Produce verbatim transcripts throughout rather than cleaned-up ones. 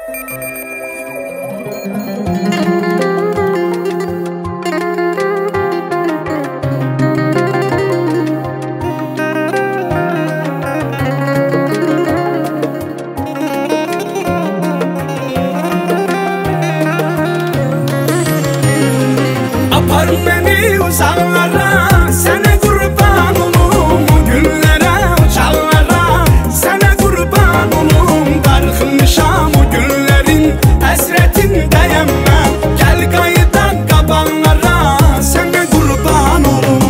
Apar beni uzaklara, sana kurban olum. O günlere, o çağlara, sana kurban olum. Darıxmışam o günlerin həsrətindəyəm mən. Gəl qayıdan qabanlara, sana kurban olum.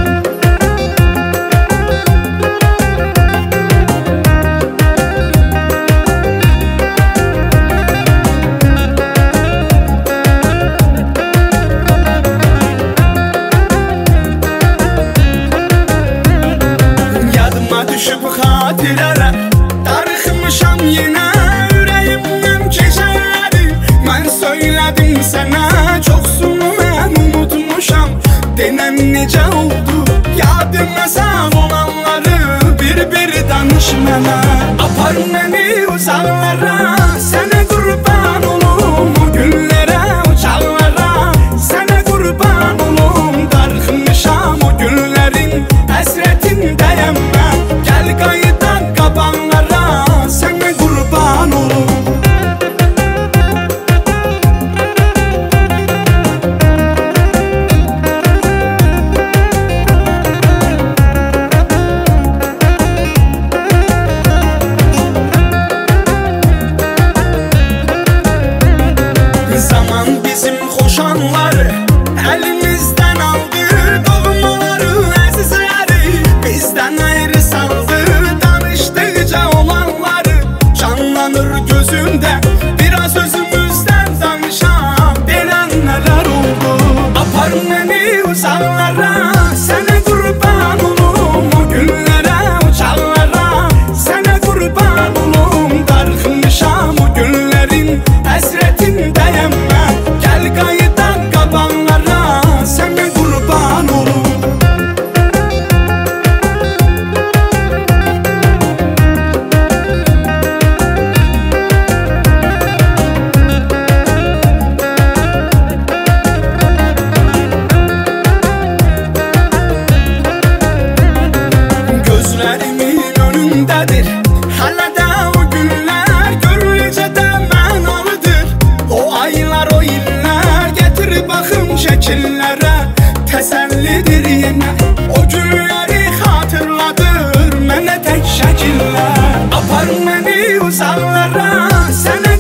Düşüb xatirələr, darıxmışam yenə. Ürəyimdən keçərləri mən söylədim sənə. Çoxsun mən unutmuşam, denən necə oldu? Yadımdan olanları bir-bir danış mənə. Apar məni uzaqlara, sənə qurban olum. O günlərə, o çağlara, sənə qurban olum. Darıxmışam o günlərin həsrətindəyəm mən. Gəl qayıdan qabanlara, sənə qurban olum. Zaman bizim xoş anları əlimizdən aldı. Doğmaları, əzizləri bizdən ayrı saldı. Danışdıqca olanları canlanır gözümdə. Biraz özümüzdən danışam, denən nələr oldu? Apar məni uzaqlara, sənə qurban olum. O günlərə, o çağlara, sənə qurban olum. Darıxmışam o günlərin həsrətindəyəm mən. Gəl qayıdan qabanlara, sənə qurban olum. Gözlərimin önündədir hələ də o günlər. Görüləcə də mənalıdır o aylar, o illər. Gətir baxım şəkillərə, təsəllidir yenə. O günləri xatırladır mənə tək şəkillər. Apar məni uzaqlara, sənə